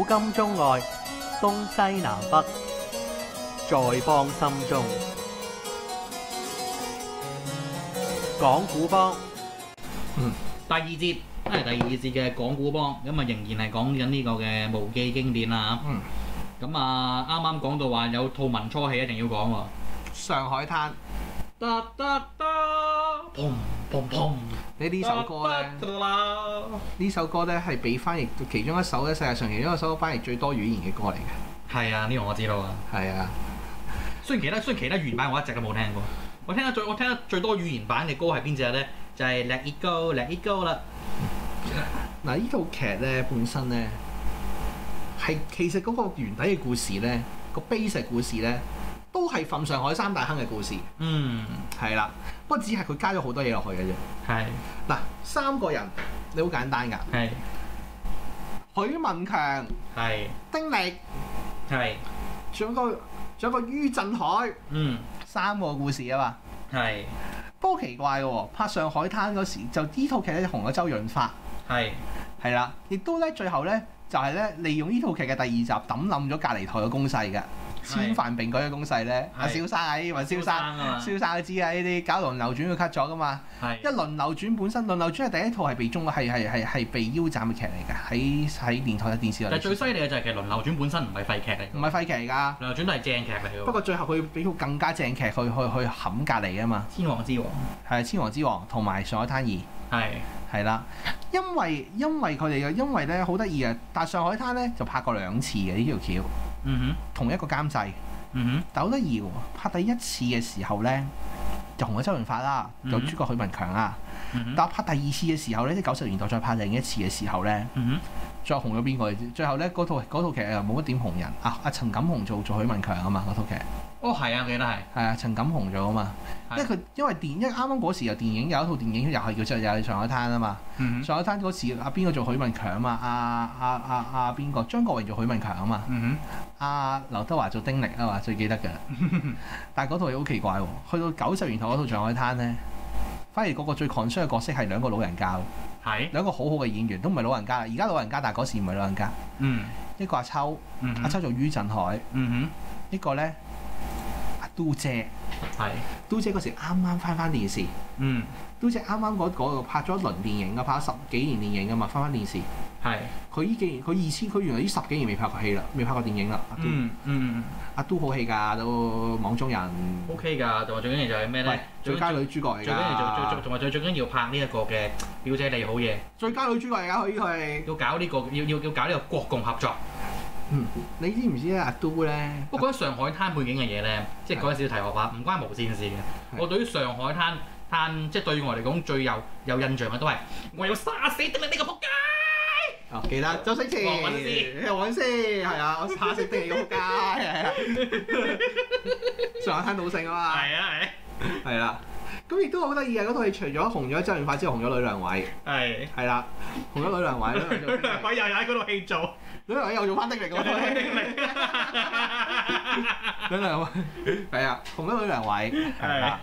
今中外，東西南北，在邦心中。講古邦， 第二節係第二節嘅講古邦，咁啊仍然係講緊呢個嘅無記經典啦。咁啊啱啱講到話有套民初戲一定要講喎。 上海灘， 噠噠噠，砰砰砰！ 呢首歌咧，呢首歌咧係被翻譯其中一首咧，世界上其中一首翻譯最多語言嘅歌嚟嘅。 係啊，呢個我知道啊。 係啊， 雖然其他語言版我一直都冇聽過。我聽得最多語言版嘅歌係邊隻咧？就係 Let It Go，Let It Go 啦。 嗱，呢套劇咧本身咧係其實嗰個原底嘅故事咧，個 base 故事咧都係瞓上海三大亨嘅故事。係啦，不過只係佢加咗好多嘢落去嘅啫。 係嗱，三個人你好簡單㗎。 係許文強、 係丁力， 係， 仲有個于振海，三個故事啊嘛。 係。 不過奇怪嘅喎，拍上海灘嗰時就呢套劇咧紅咗周潤發。係啦，亦都咧最後咧就係咧利用呢套劇嘅第二集抌冧咗隔離台嘅攻勢嘅。千帆並舉嘅攻勢咧，阿蕭生啊，呢位蕭生都知啊，呢啲搞輪流轉佢 cut 咗噶嘛。一輪流轉本身，輪流轉係第一套係被被腰斬嘅劇嚟㗎，喺電台嘅電視台。 但係最犀利嘅就係其實輪流轉本身唔係廢劇嚟， 唔係廢劇嚟㗎。輪流轉都係正劇嚟㗎。 不過最後佢俾套更加正劇去冚隔離啊嘛。 千王之王係千王之王同埋上海灘二係啦，因為佢哋嘅因為咧好得意嘅，但係上海灘咧就拍過2次嘅呢條橋。同一個監製，但好得意喎！拍第一次嘅時候咧，就紅咗周潤發啦，有主角許文強啦。但拍第二次嘅時候咧，啲90年代再拍另一次嘅時候咧，再紅咗邊個？最後咧嗰套劇又冇乜點紅人。阿陳錦鴻做許文強啊嘛，嗰套劇。 哦，係啊，記得係。係啊，陳錦鴻做啊嘛。因為啱啱嗰時有電影有一套電影又係叫又係上海灘啊嘛。上海灘嗰時邊個做許文強啊嘛？阿邊個？張國榮做許文強啊嘛。阿劉德華做丁力啊嘛，最記得嘅。但係嗰套嘢好奇怪喎，去到90年代嗰套上海灘咧，反而嗰個最 concern 嘅角色係兩個老人家。兩個好好嘅演員，都唔係老人家，而家老人家，但係嗰時唔係老人家。一個阿秋，阿秋做于振海。一個咧。都姐都姐嗰時啱啱翻電視，都姐啱啱嗰個拍咗一輪電影啊，拍咗10幾年電影啊嘛，翻電視。佢原來呢10幾年未拍過戲啦，未拍過電影啦。阿都好戲㗎，都網中人 OK 㗎，同埋最緊要就係咩咧？ 最佳女主角嚟㗎。最緊要同埋最緊要拍呢一個嘅表姐你好嘢。 最佳女主角嚟㗎，佢要搞呢個要搞呢個國共合作。 你知唔知咧？阿都咧， 不過講上海灘背景嘅嘢咧，即係講少少題外話，唔關無線事嘅。我對於上海灘，即係對我嚟講最有印象嘅都係我要殺死丁力呢個仆街。 記得周星馳，黃韻詩，係啊，我殺死丁力呢個仆街。上海灘賭聖啊嘛。係啦。咁亦都好得意啊！嗰套戲除咗紅咗周潤發之後，紅咗呂良偉。係啦，紅咗呂良偉。呂良偉又喺嗰度戲做， 呂良偉又做翻丁力嗰套。呂良偉係啊，紅咗呂良偉係啦。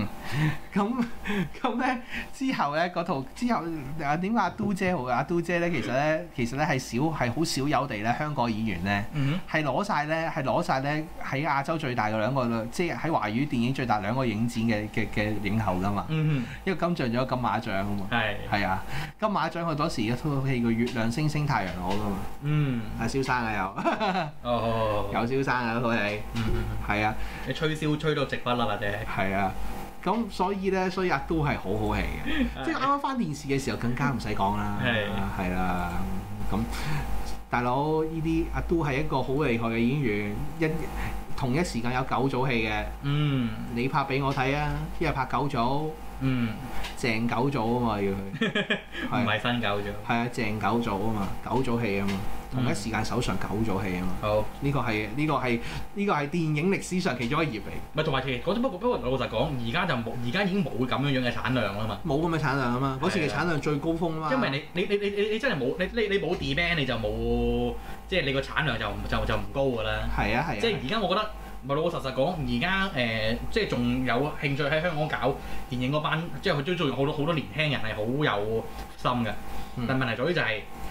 咁咧之後咧嗰套之後點解阿都姐好嘅？阿都姐咧其實咧係好少有地咧香港演員咧係攞晒咧喺亞洲最大嘅兩個，即係喺華語電影最大兩個影展嘅影后㗎嘛。一個金像獎，金馬獎啊嘛。係啊，金馬獎佢嗰時一套戲叫《月亮星星太陽我》㗎嘛。阿蕭生啊有。有蕭生啊嗰套戲。係啊。 你吹簫吹到直不甩或者係啊。咁所以阿都係好好戲嘅，即係啱啱翻電視嘅時候更加唔使講啦，係啦。咁大佬呢啲阿都係一個好厲害嘅演員，同一時間有9組戲嘅。你拍俾我睇啊！一日拍9組，鄭9組啊嘛要佢， 唔係新9組。係啊，鄭9組啊嘛，9組戲啊嘛。同一時間手上9組戲啊嘛，好呢個係電影歷史上其中一頁嚟。 唔係同埋其實嗰種不過老實講，而家已經冇咁樣嘅產量啦嘛。 冇咁嘅產量啊嘛，嗰時嘅產量最高峰啊嘛。 因為你真係冇你冇 demand 你就冇，即係你個產量就唔高㗎啦。係啊。即係而家我覺得咪老實講，而家即係仲有興趣喺香港搞電影嗰班，即係佢都仲有好多年輕人係好有心嘅。但問題在於就係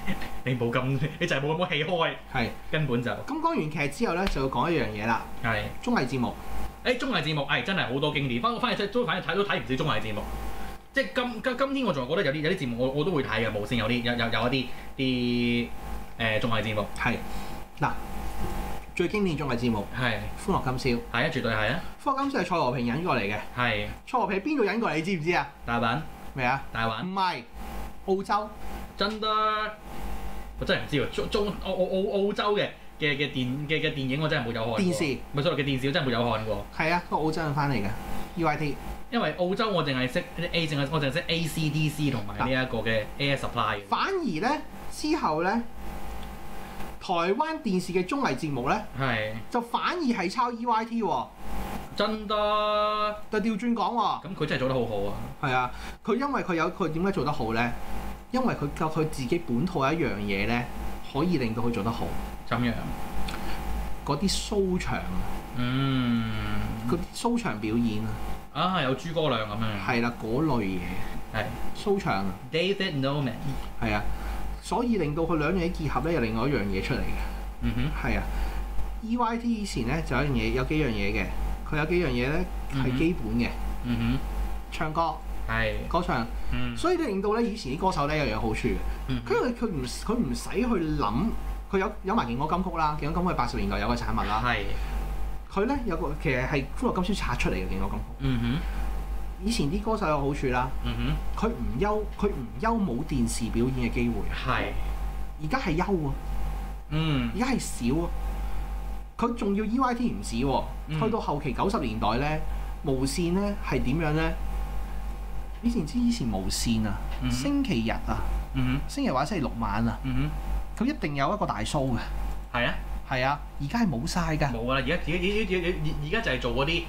你冇咁，你就係冇咁氣開， 係根本就。 咁講完劇之後咧，就要講一樣嘢啦。 係綜藝節目。 綜藝節目真係好多經典，反而睇都睇唔少綜藝節目。即係今天我仲係覺得有啲節目我都會睇嘅，無線有一啲綜藝節目。 係嗱，最經典綜藝節目係歡樂今宵。 係啊，絕對係啊。 歡樂今宵係蔡和平引過嚟嘅。係。蔡和平邊度引過嚟？你知唔知啊？ 大阪。 咩啊？ 大阪。 唔係澳洲。真得？ 我真係唔知喎。澳洲嘅電影我真係冇有看過。電視。咪所謂嘅電視我真係冇有看過。係啊，個澳洲人翻嚟嘅 UIT。因為澳洲我淨係識我淨係識 ACDC 同埋呢一個嘅 Air Supply。反而咧之後咧，台灣電視嘅綜藝節目咧，就反而係抄 EYT 喎。真得？就調轉講喎。咁佢真係做得好好啊。係啊，因為佢點解做得好咧？因為佢自己本土一樣嘢咧，可以令到佢做得好。咁樣。嗰啲 show 場啊。嗰啲 show 場表演啊。有諸葛亮咁樣。係啦，嗰類嘢。係。show 場。David Norman。係啊，所以令到佢兩樣嘢結合咧，有另外一樣嘢出嚟嘅。係啊。EYT 以前咧就有幾樣嘢嘅，佢有幾樣嘢咧係基本嘅。唱歌。係。歌唱。所以令到咧以前啲歌手咧有樣好處嘅。佢唔使去諗，佢有埋勁歌金曲啦，勁歌金曲係80年代有嘅產物啦。係。佢咧有個其實係歡樂今宵拆出嚟嘅勁歌金曲。以前啲歌手有好處啦。佢唔憂冇電視表演嘅機會。係。而家係憂喎。而家係少啊。佢仲要 EYT 唔止喎。去到後期90年代咧，無線咧係點樣咧？以前無線啊，星期日啊，星期或者星期六晚啊，佢一定有一個大 show 嘅。係啊。係啊，而家係冇晒㗎。冇㗎啦，而家就係做嗰啲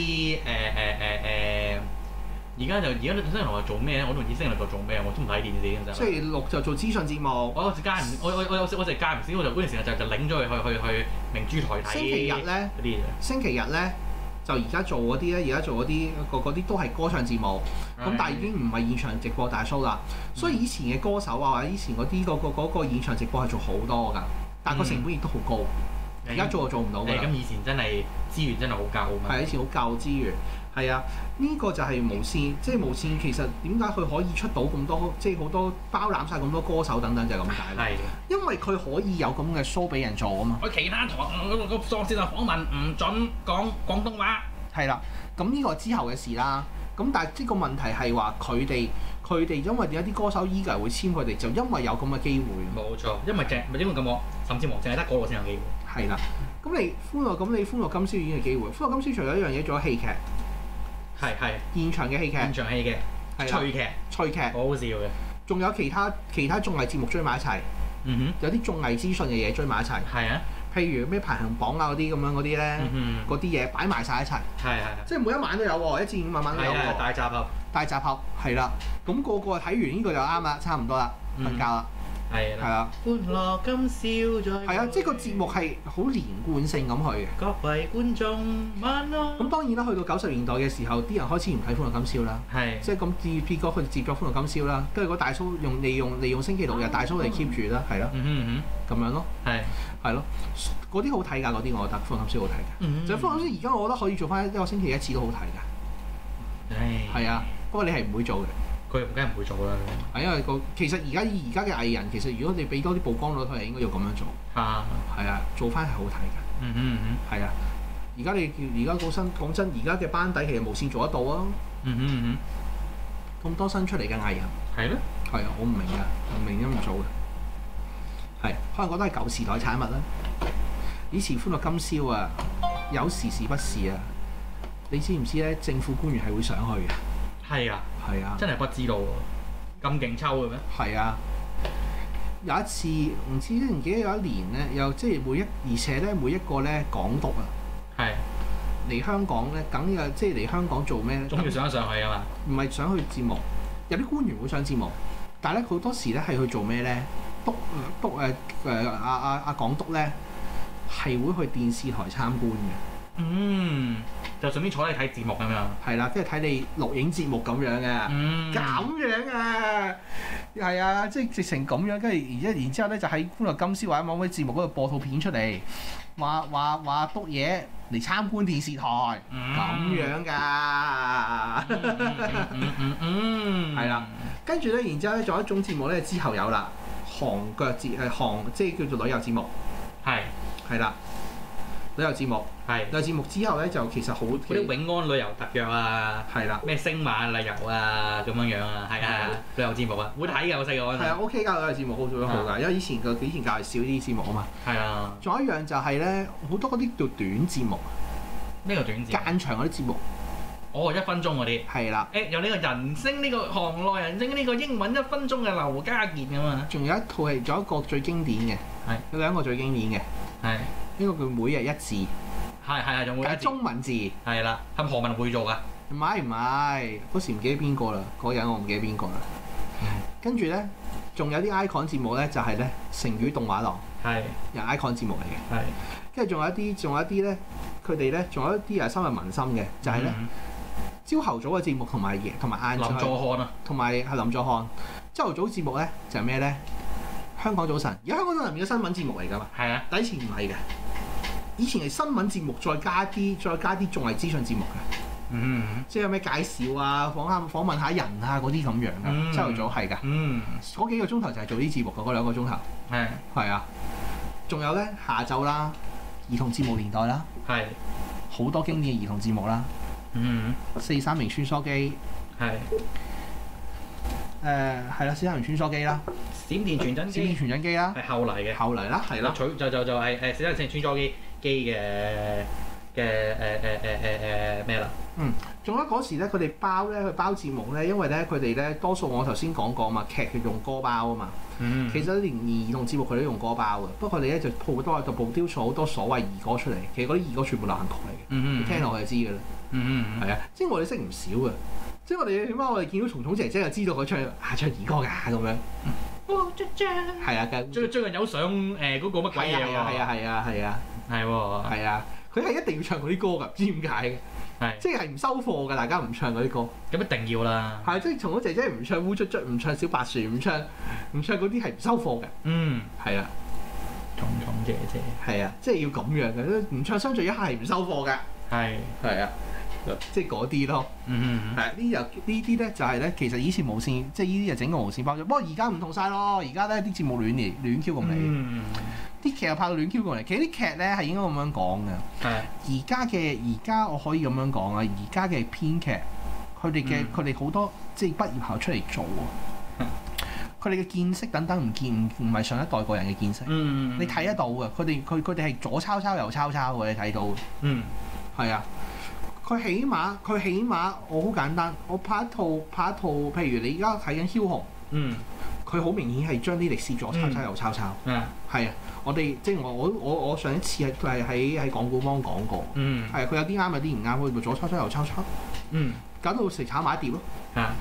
而家星期六係做咩咧？我都唔知星期六做咩，我都唔睇電視嘅。星期六就做資訊節目。我有時間唔少，我就嗰段時間就領咗去明珠台睇。星期日咧嗰啲嘢。星期日咧就而家做嗰啲咧，而家做嗰啲都係歌唱節目。咁但係已經唔係現場直播大 show 啦。所以以前嘅歌手啊，或者以前嗰啲嗰個現場直播係做好多㗎。但個成本亦都好高，而家做就做唔到㗎啦。咁以前真係資源真係好夠啊嘛。係以前好夠資源，係啊，呢個就係無線，即係無線其實點解佢可以出到咁多，即係好多包攬晒咁多歌手等等就係咁解啦。係。因為佢可以有咁嘅 show 俾人做啊嘛。佢其他台個電視台訪問唔準講廣東話。係啦，咁呢個之後嘅事啦。咁但係呢個問題係話佢哋因為點解啲歌手依家會簽佢哋，就因為有咁嘅機會。冇錯，因為咁我甚至乎淨係得嗰個先有機會。係啦，咁你歡樂今宵已經係機會。歡樂今宵除咗一樣嘢，仲有戲劇。係。現場嘅戲劇。現場戲劇。趣劇。好好笑嘅。仲有其他綜藝節目追埋一齊。有啲綜藝資訊嘅嘢追埋一齊。係啊。譬如咩排行榜啊嗰啲咁樣嗰啲咧，嗰啲嘢擺埋晒一齊。係。即係每一晚都有喎，1至5晚都有喎。大集合。大集合係啦，咁個個睇完呢個就啱啦，差唔多啦，瞓覺啦。係啦。歡樂今宵再。係啊，即係個節目係好連貫性咁去嘅。各位觀眾晚安。咁當然啦，去到90年代嘅時候，啲人開始唔睇歡樂今宵啦。係。即係咁結果佢接咗歡樂今宵啦，跟住個大 show 利用星期六日大 show 嚟 keep 住啦，係咯。咁樣咯。係咯，嗰啲好睇㗎，嗰啲我覺得歡樂今宵好睇㗎。就歡樂今宵而家我覺得可以做翻一個星期一次都好睇㗎。係啊。不過你係唔會做嘅，佢梗係唔會做啦。係因為其實而家嘅藝人，其實如果你俾多啲曝光率，佢係應該要咁樣做。係啊，做翻係好睇㗎。係啊，而家講真，而家嘅班底其實無線做得到啊。咁多新出嚟嘅藝人。係咩？係啊，我唔明㗎，唔明都唔做嘅。係，可能覺得係舊時代產物啦。以前歡樂今宵啊，有時是不是啊？你知唔知咧？政府官員係會上去嘅。係啊，真係不知道喎，咁勁抽嘅咩？係啊，有一次唔記得有一年咧，又即係而且咧每一個咧港督啊，嚟香港咧，梗有即係嚟香港做咩咧？總要上一上去啊嘛。唔係上去節目，有啲官員會上節目，但係咧好多時咧係去做咩咧？港督咧係會去電視台參觀嘅。 就順便坐低睇節目咁樣。 係啦，即係睇你錄影節目咁樣嘅，咁樣啊，係啊，即係直情咁樣，跟住然之後咧就喺歡樂今宵或者某啲節目嗰度播套片出嚟，話篤嘢嚟參觀電視台，咁樣㗎，係啦，跟住咧，然之後咧仲有一種節目咧之後有啦，韓腳節即係叫做旅遊節目，係啦。旅遊節目旅遊節目之後咧，就其實好嗰啲永安旅遊特約啊， 係啦， 咩星馬旅遊啊咁樣啊，係啊，旅遊節目啊，會睇㗎我細個嗰陣。係啊 ，OK 㗎，旅遊節目好做得好㗎，因為以前較係少啲節目啊嘛。係啊。仲有一樣就係咧，好多嗰啲叫短節目。 咩叫短節目？ 間長嗰啲節目。 哦，1分鐘嗰啲。係啦。有呢個人聲呢個行內人聲呢個英文1分鐘嘅劉家健㗎嘛。仲有一套係仲有一個最經典嘅，有兩個最經典嘅。係。呢個叫每日一字， 係，仲會係中文字， 係啦，係何文匯做㗎？ 唔係，嗰時唔記得邊個啦，嗰人我唔記得邊個啦。跟住咧，仲有啲 icon 節目咧，就係咧成語動畫廊，又 icon 節目嚟嘅。係，跟住仲有一啲咧，佢哋咧仲有一啲係深入民心嘅，就係咧朝頭早嘅節目同埋晏晝。林佐漢啊， 同埋係林佐漢。朝頭早節目咧就係咩咧？香港早晨，而家香港早晨變咗新聞節目嚟㗎嘛？係啊，以前唔係嘅。以前係新聞節目，再加啲綜藝資訊節目嘅，即係有咩介紹啊、訪問下人啊嗰啲咁樣嘅。朝頭早係㗎，嗰幾個鐘頭就係做啲節目嘅，嗰2個鐘頭。係啊，仲有咧下晝啦，兒童節目年代啦，好多經典嘅兒童節目啦，430穿梭機，係啦，430穿梭機啦， 閃電傳真機啦，係後嚟嘅， 後嚟啦，係啦， 就係430穿梭機嘅咩啦？ 仲有嗰時咧，佢哋包節目咧，因為咧佢哋咧多數我頭先講過嘛，劇係用歌包啊嘛。其實連兒童節目佢都用歌包嘅，不過佢哋咧就好多就曝雕咗好多所謂兒歌出嚟，其實嗰啲兒歌全部流行曲嚟嘅，你聽落去就知㗎啦。係啊，即係我哋識唔少嘅，即係我哋點解我哋見到蟲蟲姐姐就知道佢唱兒歌㗎咁樣。係啊， 最近有上嗰個乜鬼嘢喎？ 係啊，佢係一定要唱嗰啲歌㗎，唔知點解嘅。即係唔收貨㗎，大家唔唱嗰啲歌。咁一定要啦。 係，即係蟲蟲姐姐唔唱烏卒卒，唔唱小白樹，唔唱嗰啲係唔收貨嘅。係啊。 蟲蟲姐姐。係啊， 即係要咁樣嘅，唔唱相聚一刻係唔收貨㗎。係啊。即係嗰啲咯，係呢啲咧就係咧，其實以前無線，即係呢啲就整個無線包裝。不過而家唔同晒咯，而家咧啲節目亂 Q 咁嚟，啲劇又拍到亂 Q 咁嚟。其實啲劇咧係應該咁樣講嘅。而家我可以咁樣講啊，而家嘅編劇，佢哋好多即係畢業後出嚟做啊，佢哋嘅見識等等唔係上一代個人嘅見識。你睇得到嘅，佢哋係左抄右抄嘅，你睇到。係啊。佢起碼我好簡單，我拍一套，譬如你而家睇緊梟雄，佢好明顯係將啲歷史左抄右抄。係啊，我哋即係我上一次係喺講古幫講過，係佢有啲啱有啲唔啱，佢咪左抄右抄，搞到食炒埋一碟咯。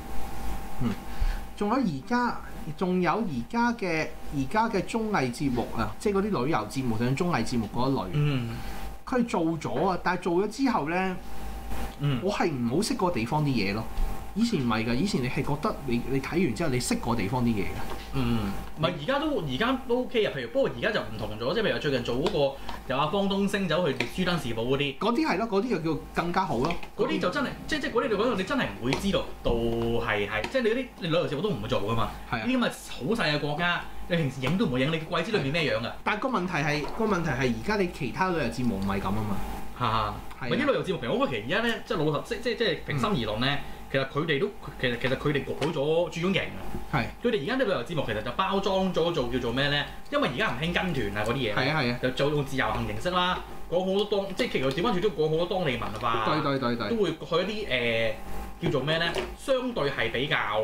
仲有而家嘅綜藝節目啊，即係嗰啲旅遊節目定綜藝節目嗰一類，佢做咗啊，但係做咗之後咧。我係唔好識嗰個地方啲嘢咯。以前唔係㗎，以前你係覺得你睇完之後你識嗰個地方啲嘢㗎。 唔係而家都 OK 啊。譬如不過而家就唔同咗，即係譬如最近做嗰個由阿方東升走去《書燈時報》嗰啲， 嗰啲係咯，嗰啲就叫更加好咯。 嗰啲就真係即係嗰啲嚟講，你真係唔會知道到係即係你嗰啲旅遊節目都唔會做㗎嘛。呢啲咁嘅好細嘅國家，你平時影都唔會影，你鬼知裏面咩樣㗎？ 但係個問題係而家你其他旅遊節目唔係咁啊嘛。 啲旅遊節目，其實我覺得其實而家咧，即係老實，即係平心而論咧，其實佢哋都其實佢哋改咗注重型啊。佢哋而家啲旅遊節目其實就包裝咗做叫做咩咧？因為而家唔興跟團啊嗰啲嘢。就做用自由行形式啦，講好多即係其實調翻轉都講好多當地文化。對。都會去一啲叫做咩咧？相對係比較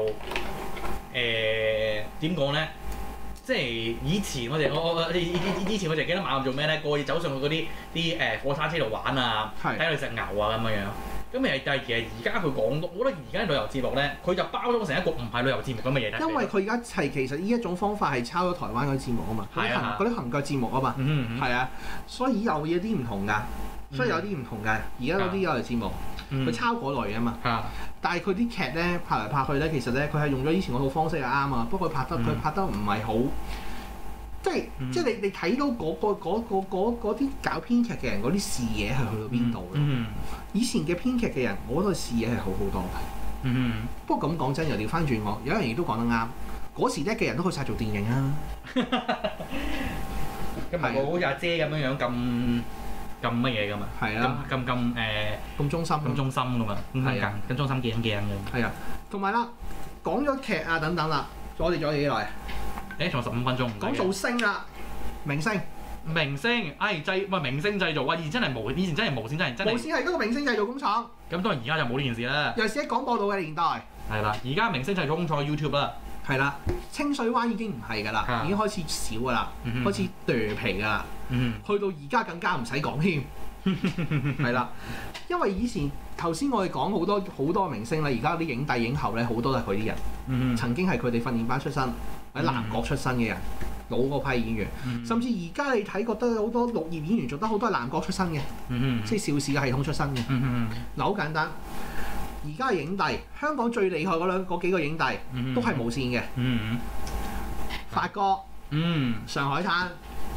點講咧？即係以前我哋記得晚做咩咧？過夜走上去嗰啲火山車度玩啊，睇佢食牛啊咁樣。咁但係其實而家佢講到，我覺得而家旅遊節目咧，佢就包裝成一個唔係旅遊節目咁嘅嘢。 因為佢而家其實呢一種方法係抄咗台灣嗰啲節目啊嘛，嗰啲行腳節目啊嘛，係啊，所以有嘢啲唔同㗎。 所以有啲唔同嘅。而家嗰啲有類節目，佢抄嗰類啊嘛。但係佢啲劇咧拍嚟拍去咧，其實咧佢係用咗以前嗰套方式係啱啊。不過佢拍得唔係好，即係你睇到嗰啲搞編劇嘅人嗰啲視野係去到邊度咯。以前嘅編劇嘅人，我覺得視野係好好多嘅。不過咁講真，又調翻轉我，有一樣嘢都講得啱。嗰時叻嘅人都去晒做電影啊！ 咁咪好似阿姐咁樣咁乜嘢噶嘛？係啊，咁忠心噶嘛？係啊，咁忠心鏡嘅。 係啊，同埋啦，講咗劇啊等等啦，我哋仲有幾耐？ 仲有15分鐘。 講造星啦，明星， 明星製造啊！以前真係無線真係無線係嗰個明星製造工廠。 咁當然而家就冇呢件事啦。 尤其是喺廣播道嘅年代。係啦，而家明星製造工廠 YouTube 啦。 係啦，清水灣已經唔係㗎啦，已經開始少㗎啦，開始墮皮㗎啦，去到而家更加唔使講添，係啦，因為以前頭先我哋講好多明星啦，而家啲影帝影后咧好多都係佢啲人，曾經係佢哋訓練班出身，喺南國出身嘅人，老嗰批演員，甚至而家你睇覺得好多綠葉演員做得好多係南國出身嘅，即係邵氏嘅系統出身嘅，嗱好簡單。而家嘅影帝，香港最厲害嗰幾個影帝都係無線嘅。發哥，上海灘，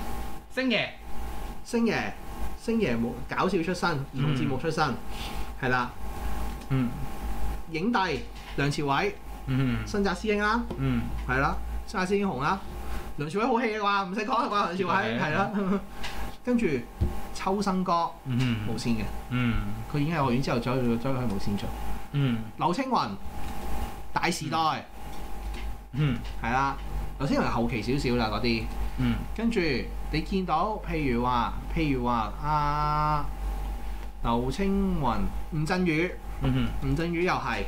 星爺冇搞笑出身，兒童節目出身，係啦。影帝梁朝偉，新紮師兄啦，係啦，新紮師兄紅啦，梁朝偉好戲嘅話唔使講啦啩，梁朝偉係啦。跟住秋生哥，無線嘅，佢已經係學院之後走去無線做。劉青雲大時代，係啦，劉青雲後期少少啦嗰啲，跟住你見到譬如話劉青雲、吳鎮宇又係，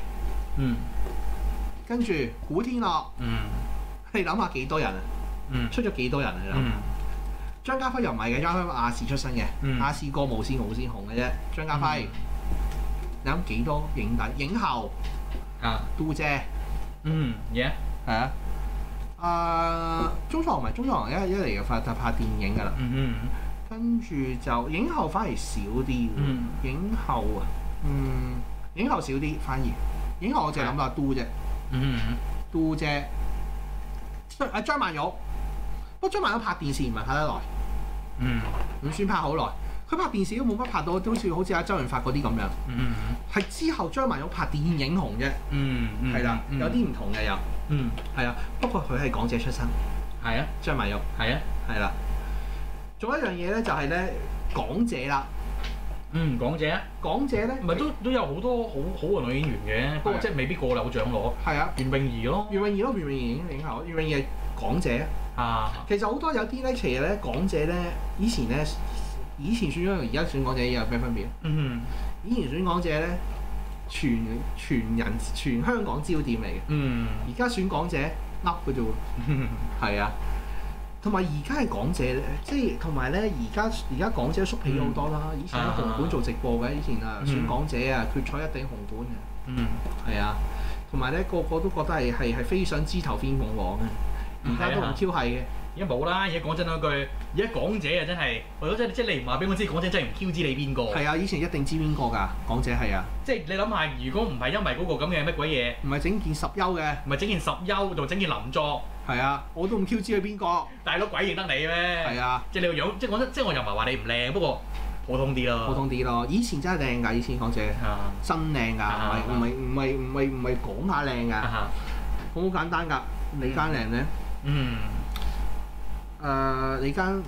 跟住古天樂，你諗下幾多人啊？出咗幾多人啊？你諗下？張家輝又唔係嘅，張家輝亞視出身嘅，亞視過無線紅嘅啫，張家輝。你諗幾多影帝影后杜姐係啊，鐘楚紅一嚟嘅拍電影㗎啦，跟住就影后反而少啲，影后少啲反而，影后我淨係諗到阿杜啫，杜姐張曼玉，不過張曼玉拍電視唔係拍得耐，唔算拍好耐。佢拍電視都冇乜拍到，好似阿周潤發嗰啲咁樣。係之後張曼玉拍電影紅啫。係啦，有啲唔同嘅又。係啊，不過佢係港姐出身。係啊，張曼玉。係啊，係啦。仲有一樣嘢咧，就係咧港姐啦。 港姐咧，唔係都有好多好嘅女演員嘅，不過即係未必個個有獎攞。係啊，袁詠儀咯。袁詠儀影后，袁詠儀係港姐啊。其實好多有啲咧，其實咧港姐咧，以前選咗同而家選港姐有咩分別？以前選港姐咧，全香港焦點嚟嘅。而家選港姐噏嘅啫喎。係啊，同埋而家係港姐咧，即係同埋咧，而家港姐縮皮咗好多啦。以前喺紅館做直播嘅，以前選港姐決賽一定紅館嘅。係啊，同埋咧個個都覺得係飛上枝頭變鳳凰嘅。而家都唔 Q 係嘅。 而家冇啦！而家講真嗰句，而家港姐啊真係，為咗即係你唔話俾我知，港姐真係唔 Q 知你邊個？係啊，以前一定知邊個㗎，港姐係啊。 即係你諗下，如果唔係因為嗰個咁嘅乜鬼嘢， 唔係整件十優嘅， 唔係整件十優，仲整件林作。 係啊，我都唔 Q 知佢邊個。 大佬鬼認得你咩？係啊， 即係你個樣，即係講真，即係我又唔係話你唔靚，不過普通啲咯。 普通啲咯，以前真係靚㗎，以前港姐真靚㗎，唔係講下靚㗎，好簡單㗎，李嘉玲咧。你間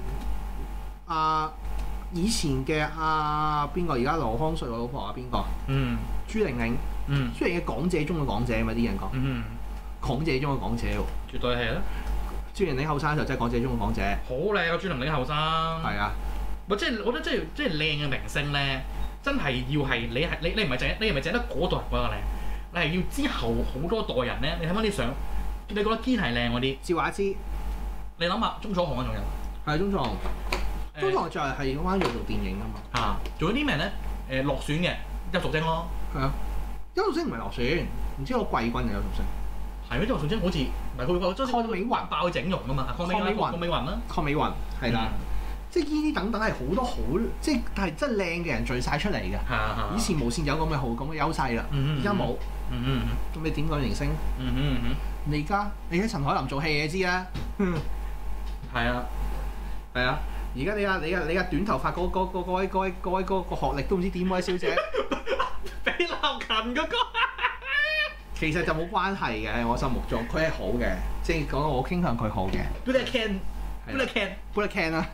以前嘅邊個？而家羅康瑞個老婆邊個？朱玲玲。朱玲嘅港姐中嘅港姐嘛，啲人講。港姐中嘅港姐喎。 絕對係啦。 朱玲玲後生嘅時候真係港姐中嘅港姐。好靚啊！朱玲玲後生。係啊。 我覺得即係靚嘅明星咧，真係要係你唔係淨得嗰代人覺得靚，你係要之後好多代人咧。你睇翻啲相，你覺得堅係靚嗰啲。趙雅芝。你諗下，鐘楚紅啊，仲有係鐘楚紅，鐘楚紅就係嗰班要做電影啊嘛。 仲有啲咩咧？落選嘅邱淑貞咯。係啊， 邱淑貞唔係落選，唔知我季軍定邱淑貞。係咩？邱淑貞好似唔係佢個鄺美雲爆整容啊嘛。鄺美雲啦。鄺美雲係啦。 即係呢啲等等係好多好即係真係靚嘅人聚晒出嚟嘅。以前無線有咁嘅優勢啦，而家冇。咁你點講明星？你而家你喺陳海琳做戲你知啦。 係啊， 係啊。而家你啊短頭髮嗰位個學歷都唔知點位小姐， 比劉勤嗰個。 其實就冇關係嘅喺我心目中，佢係好嘅，即係講到我傾向佢好嘅。 Buddha Can 啦。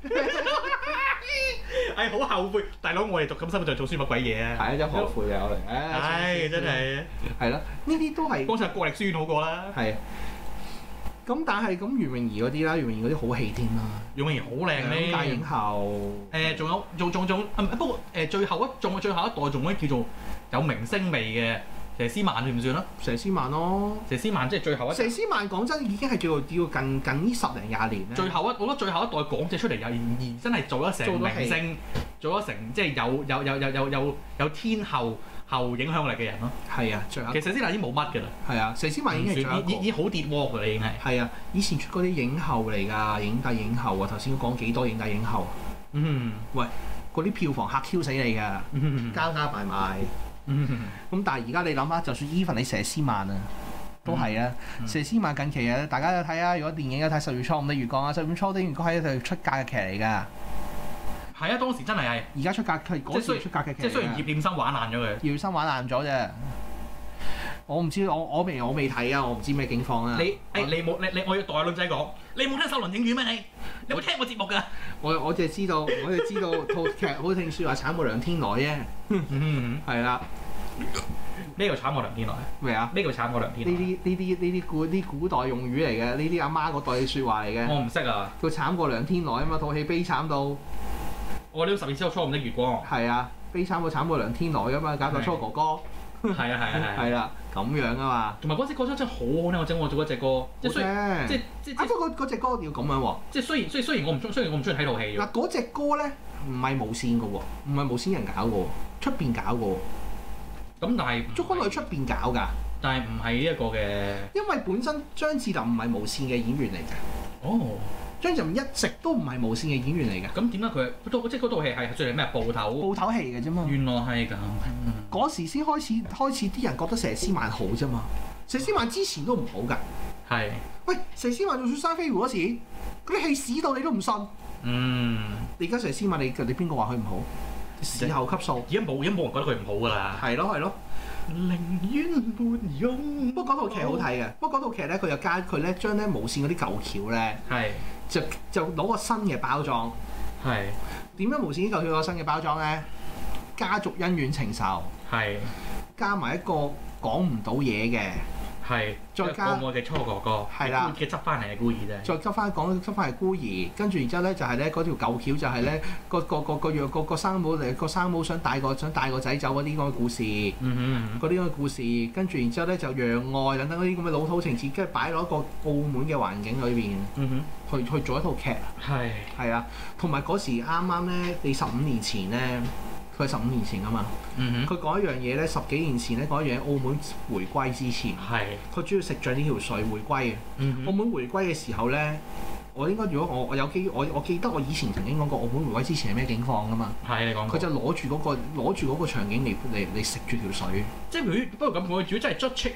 係好後悔，大佬我哋讀咁辛苦就做書乜鬼嘢啊？ 係啊，真後悔嘅我哋。 唉，真係。 係咯，呢啲都係。 幫襯國力書院好過啦。 係。咁但係咁袁詠儀嗰啲啦，袁詠儀嗰啲好戲添啦。袁詠儀好靚咧。大影后。 仲有不過最後一代仲可以叫做有明星味嘅。佘詩曼算唔算啊？ 佘詩曼咯， 佘詩曼即係最後一。佘詩曼講真已經係叫近呢10零20年咧。 我覺得最後一代港姐出嚟而真係做咗成明星，做咗成即係有天后影響力嘅人咯。係啊，最後其實佘詩曼已經冇乜㗎啦。係啊，佘詩曼已經係最後已經好跌鑊㗎啦，已經係。係啊，以前出嗰啲影后嚟㗎，影帝影后啊！頭先講幾多影帝影后？喂，嗰啲票房嚇 Q 死你㗎，加埋。咁但係而家你諗下，就算 even 你佘詩曼啊，都係啊。佘詩曼近期啊，大家有睇啊。如果電影有睇《10月初五的月光》啊，《10月初的月光》係一套出嫁嘅劇嚟㗎。係啊，當時真係而家出嫁係嗰時出嫁嘅劇。即係雖然葉念琛玩爛咗佢。葉念琛玩爛咗啫。我唔知，我未睇啊，我唔知咩境況啊。你我要代阿倫仔講，你冇聽首倫映院咩？你有冇聽我節目㗎？我淨係知道套劇好聽説話慘過梁天來啫。係啦。咩叫慘過梁天來？咩啊？咩叫慘過梁天來？呢啲古代用語嚟嘅，呢啲阿媽嗰代説話嚟嘅。我唔識啊。叫慘過梁天來啊嘛，套戲悲慘到。我呢個12月初五的月光。係啊，悲慘過梁天來啊嘛，搞到初哥哥。係啦，咁樣啊嘛。同埋嗰隻歌真係好好聽，我做嗰隻歌，即係不過嗰隻歌要咁樣喎。即係雖然我唔中意睇套戲。嗱嗰隻歌咧唔係無線嘅喎，唔係無線人搞嘅喎，出邊搞嘅喎。咁但係祝君樂出邊搞㗎？但係唔係呢一個嘅。因為本身張智霖唔係無線嘅演員嚟嘅。哦。張智霖一直都唔係無線嘅演員嚟嘅。咁點解佢即係嗰套戲係最係咩？部頭戲嘅啫嘛。原來係咁。嗰時先開始啲人覺得佘詩曼好啫嘛。佘詩曼之前都唔好㗎。係。喂，佘詩曼做《雪山飛狐》嗰時，嗰啲戲屎到你都唔信。你而家佘詩曼，你邊個話佢唔好？事後級數，而家冇人覺得佢唔好㗎啦。係咯。寧願沒用。不過嗰套劇好睇嘅。不過嗰套劇咧，佢咧將咧無線嗰啲舊橋咧，就攞個新嘅包裝。係。點樣無線啲舊橋攞新嘅包裝咧？家族恩怨情仇。係。加埋一個講唔到嘢嘅。係。再加我嘅初哥哥。係啦。嘅執翻嚟嘅孤兒啫。再執翻係孤兒，跟住然之後咧就係咧嗰條舊橋就係咧個生母想帶個仔走嗰啲咁嘅故事。嗰啲咁嘅故事，跟住然之後咧就讓愛等等嗰啲咁嘅老土情節，跟住擺落一個澳門嘅環境裏邊。去做一套劇。係啊，同埋嗰時啱啱咧，你15年前咧。佢係15年前啊嘛，佢講一樣嘢咧，10幾年前咧講一樣嘢，澳門回歸之前，佢主要食盡呢條水回歸嘅。澳門回歸嘅時候咧，我應該如果我有機，我記得我以前曾經講過澳門回歸之前係咩境況噶嘛。係你講過。佢就攞住嗰個場景嚟食住條水。即係如果不過咁講，如果真係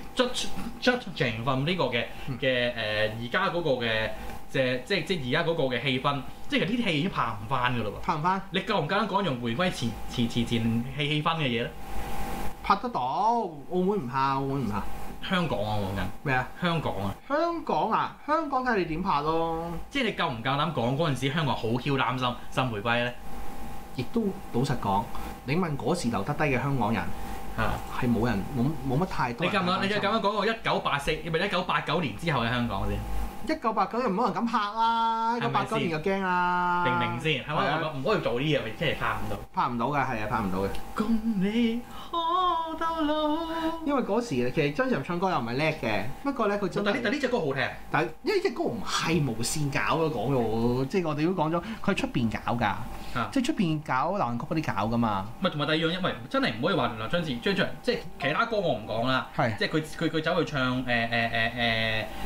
judging from 呢個嘅而家嗰個嘅。即係而家嗰個嘅氣氛，即係呢啲戲已經拍唔翻㗎嘞喎！拍唔翻？你夠唔夠膽講用回歸前氣氛嘅嘢咧？拍得到，澳門唔怕，香港啊，我講緊咩啊？香港啊，香港睇你點拍咯。即係你夠唔夠膽講嗰陣時香港好 Q 擔心新回歸咧？亦都老實講，你問嗰時留得低嘅香港人係冇人冇乜太多。你就咁樣講個1984，唔係1989年之後嘅香港先。1989年唔可能咁拍啦，1989年就驚啦。明先，係咪？唔可以做呢啲嘢，即係拍唔到㗎，係啊，拍唔到嘅。共你可到老。因為嗰時其實張智霖唱歌又唔係叻嘅，不過咧佢真係。但呢隻歌好聽。但因為呢隻歌唔係無線搞嘅，講咗，即係我哋都講咗，佢係出邊搞㗎。即係出邊搞流行曲嗰啲搞㗎嘛。唔係，同埋第二樣，因為真係唔可以話張智霖，即係其他歌我唔講啦。係。即係佢走去唱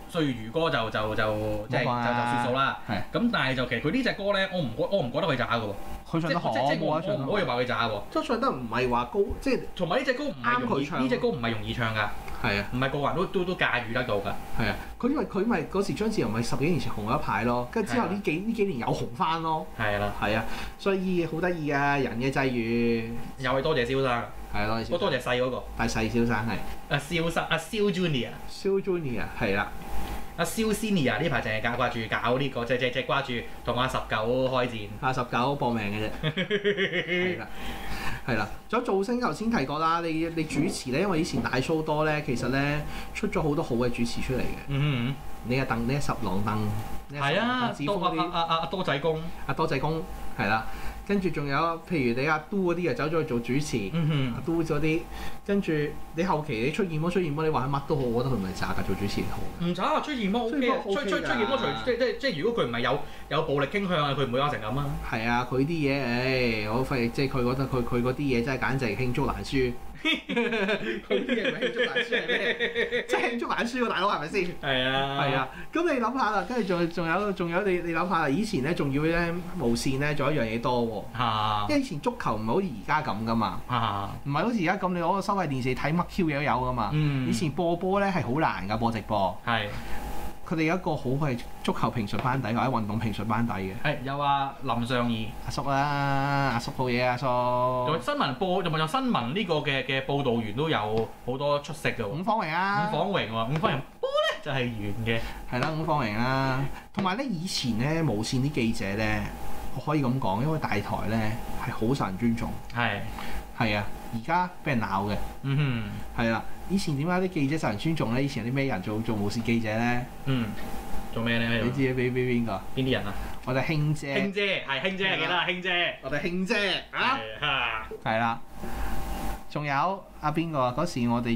歲月如歌就算數啦。咁但係就其實佢呢隻歌咧，我唔覺得佢渣嘅喎。 佢唱得好， 我唔可以話佢渣喎。 都唱得唔係話高，即係同埋呢隻歌唔係容易，呢隻歌唔係容易唱㗎。係啊，唔係個個人都駕馭得到㗎。係啊， 因為佢咪嗰時張智霖咪10幾年前紅咗一排咯，跟住之後呢幾年又紅翻咯。係啦，係啊，所以好得意啊，人嘅際遇。 又係多謝蕭生。係啊，多謝細嗰個。但係細蕭生係。蕭 Junior。係啦。阿蕭 Senior 呢排淨係掛住搞呢個，即係掛住同阿19開戰。 阿19搏命嘅啫。係啦，仲有造星頭先提過啦，你主持咧，因為以前大 show 多咧，其實咧出咗好多好嘅主持出嚟嘅。你阿鄧，你阿十郎鄧。 係啊，阿多仔公。 阿多仔公係啦。跟住仲有，譬如你阿都嗰啲又走咗去做主持，阿都嗰啲，跟住你後期你出現魔，你話佢乜都好，我覺得佢唔係渣㗎，做主持好。 唔渣啊，出現魔 OK 啊，出現魔即如果佢唔係有暴力傾向啊，佢唔會搞成咁啊。係啊， 佢啲嘢，我發現即係佢覺得佢嗰啲嘢真係簡直係罄竹難書。佢啲嘢唔係罄竹難書係咩？即係罄竹難書喎，大佬係咪先？係啊，係啊。咁你諗下啦，跟住仲有你諗下啦，以前咧仲要咧無線咧做一樣嘢多喎。因為以前足球唔係好似而家咁噶嘛。唔係好似而家咁，你攞個收費電視睇乜 Q 嘢都有噶嘛。以前播波咧係好難㗎，播直播。係。佢哋有一個好係足球評述班底或者運動評述班底嘅。 係有啊，林尚義阿叔啦，阿叔好嘢，阿叔。 仲有新聞播，仲有新聞呢個嘅報導員都有好多出色嘅喎。 伍方榮啊， 伍方榮波咧就係圓嘅。係啦， 伍方榮啦。同埋咧，以前咧無線啲記者咧，我可以咁講，因為大台咧係好受人尊重。係啊，而家俾人鬧嘅。係啦。以前點解啲記者受人尊重咧？以前有啲咩人做無線記者咧？ 做咩咧？ 你知俾邊個？ 邊啲人啊？ 我哋興姐。 興姐係興姐，記得興姐。 我哋興姐啊！係啦。仲有阿邊個？嗰時我哋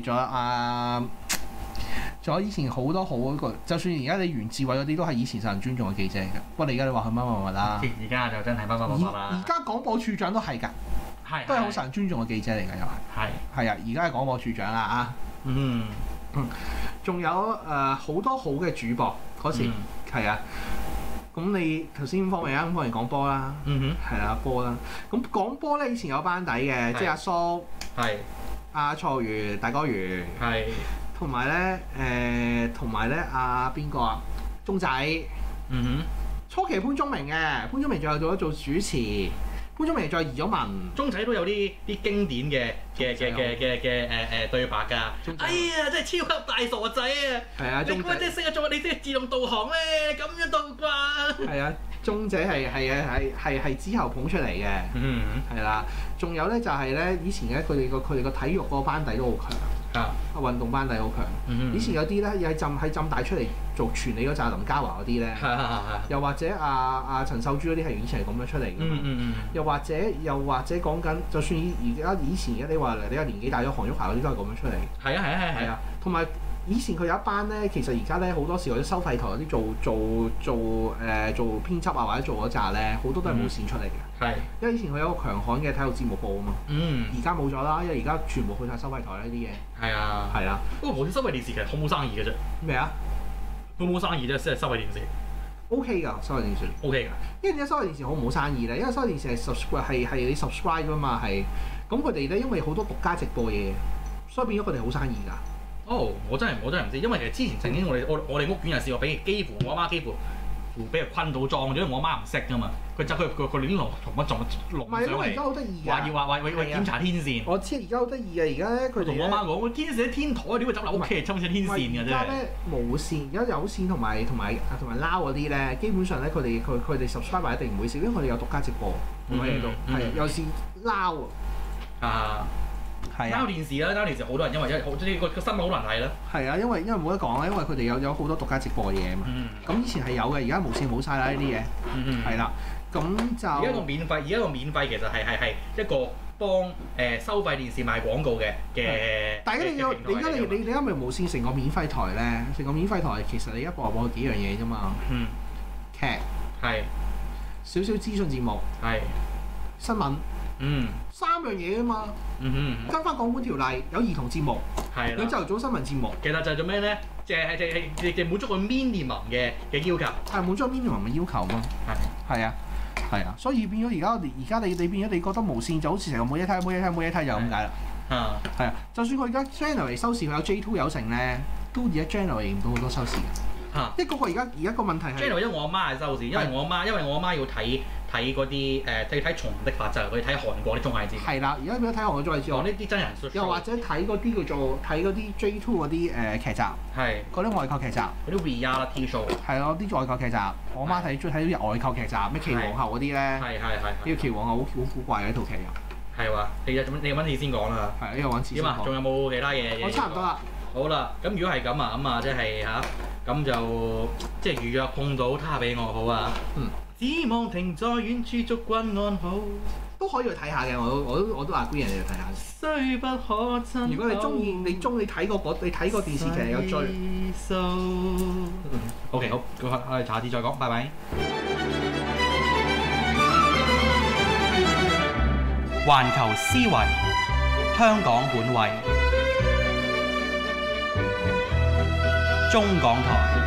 仲有以前好多好嗰個，就算而家你袁志偉嗰啲都係以前受人尊重嘅記者嚟嘅。不過你而家你話佢乜乜乜啦？ 而家就真係乜乜乜啦。 而家廣播處長都係㗎。都係好受人尊重嘅記者嚟㗎，又係。係啊，而家係廣播處長啦啊。仲有好多好嘅主播嗰時係啊。咁你頭先方面方面講波啦。係啦，波啦。咁講波咧，以前有班底嘅，即係阿蘇。係。阿蔡如、大哥如。係。同埋咧，阿邊個啊？鐘仔。初期潘宗明嘅，潘宗明最後做主持。潘宗明再移咗民， 鐘仔都有啲經典嘅對白㗎。哎呀，真係超級大傻仔啊！係啊，鐘仔即係識得做，你即係自動導航咧，咁樣到啩？ 係啊，鐘仔係之後捧出嚟嘅。係啦，仲有咧就係咧，以前咧佢哋個體育個班底都好強。運動班底好強。以前有啲咧，又係浸大出嚟做傳理嗰陣，林嘉華嗰啲咧，又或者阿陳秀珠嗰啲係以前係咁樣出嚟嘅。又或者講緊，就算以前你話你有年紀大咗，韓旭華嗰啲都係咁樣出嚟。係啊，同埋以前佢有一班咧，其實而家咧好多時或者收費台嗰啲做編輯啊，或者做嗰扎咧，好多都係無線出嚟嘅。因為以前佢有一個強悍嘅體育節目部啊嘛。而家冇咗啦，因為而家全部去晒收費台呢啲嘢。係啊。 不過無線收費電視其實好冇生意嘅啫。咩啊？好冇生意啫，先係收費電視。 OK 㗎，收費電視。OK 㗎。因為而家收費電視好唔好生意咧？因為收費電視係你 subscribe 㗎嘛，係。咁佢哋咧，因為好多獨家直播嘢，所以變咗佢哋好生意㗎。 我真係唔知，因為其實之前曾經我哋屋苑有試過俾我阿媽幾乎俾人困到撞咗，因為我阿媽唔識㗎嘛。佢亂同乜撞龍上嚟。唔係，因為而家好得意㗎。話檢查天線。我知而家好得意嘅，而家咧佢哋同我阿媽講，天線喺天台，點會走落屋企嚟侵蝕天線㗎啫？而家咧無線，而家有線同埋撈嗰啲咧，基本上咧佢哋 subscribe 一定唔會少，因為佢哋有獨家直播，乜嘢都係有線撈啊。 交電視啦，交電視好多人因為個新聞好難睇啦。 係啊，因為冇得講啦，因為佢哋有好多獨家直播嘅嘢啊嘛。咁以前係有嘅，而家無線冇晒啦呢啲嘢。係啦，咁就而家個免費其實係一個幫收費電視賣廣告嘅。 但係你而家咪無線成個免費台咧？成個免費台其實你一播幾樣嘢啫嘛。劇係少少資訊節目係新聞。 3樣嘢啊嘛。跟翻港管條例，有兒童節目，有朝頭早新聞節目。 其實就係做咩咧？就滿足個 minimum 嘅要求。係滿足 minimum 嘅要求嘛。係啊，所以變咗而家你變咗你覺得無線就好似成個冇嘢睇就咁解啦。係啊，就算佢而家 generally 收視佢有 J2 有成咧，都而家 generally 唔到好多收視嘅。因為嗰個而家個問題係 generally 因為我阿媽係收視，因為我阿媽要睇嗰啲即係睇《重的法則》，佢睇韓國啲綜藝節目。係啦，而家變咗睇韓國綜藝節目。呢啲真人 show。又或者睇嗰啲叫做睇嗰啲 J2 嗰啲劇集。係。嗰啲外購劇集。嗰啲 reality show。係咯，啲外購劇集，我媽睇中意睇啲外購劇集，咩奇皇后嗰啲咧。係。呢個奇皇后好古怪嘅一套劇又。係喎，你揾次先講啦。係，呢個揾次先講。點啊？仲有冇其他嘢？我差唔多啦。好啦，咁如果係咁啊，咁啊即係嚇，咁就即係如若碰到他俾我好啊。只望停在遠處，祝君安好。都可以去睇下嘅，我都agree人哋去睇下。雖不可親。如果你中意睇個電視劇有追。OK 好，我哋下次再講，拜拜。環球思維，香港本位，中港台。